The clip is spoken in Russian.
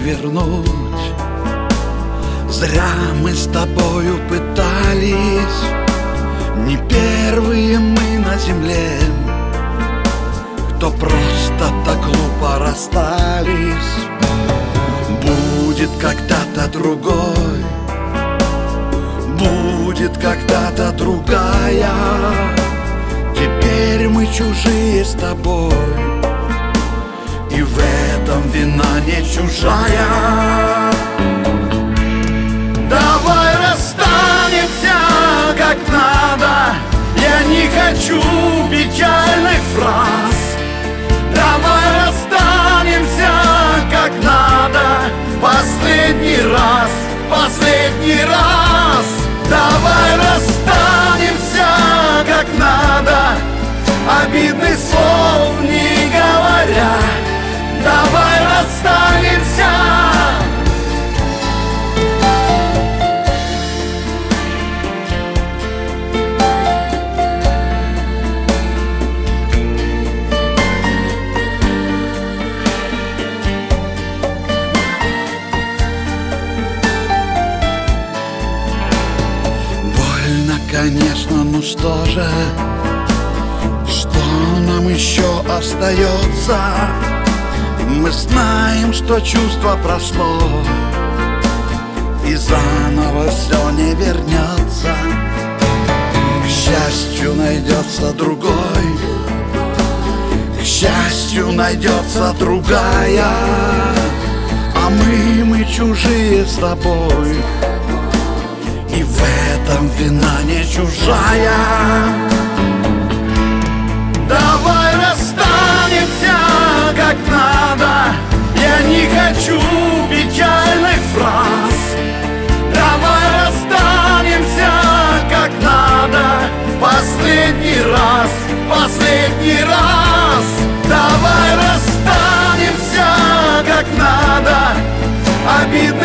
вернуть. Зря мы с тобою пытались, не первые мы на земле, кто просто так глупо расстались. Будет когда-то другой, будет когда-то другая. Теперь мы чужие с тобой, и в этом вина не чужая. Давай расстанемся как надо, я не хочу печальных фраз. Давай расстанемся как надо, последний раз, последний раз. Давай расстанемся как надо, обидных слов не говоря. Давай расстанемся. Конечно, ну что же, что нам еще остается? Мы знаем, что чувство прошло, и заново все не вернется. К счастью, найдется другой, к счастью, найдется другая. А мы чужие с тобой, и в этом вина не чужая. Давай расстанемся как надо, я не хочу печальных фраз. Давай расстанемся как надо, последний раз, последний раз. Давай расстанемся как надо, обидно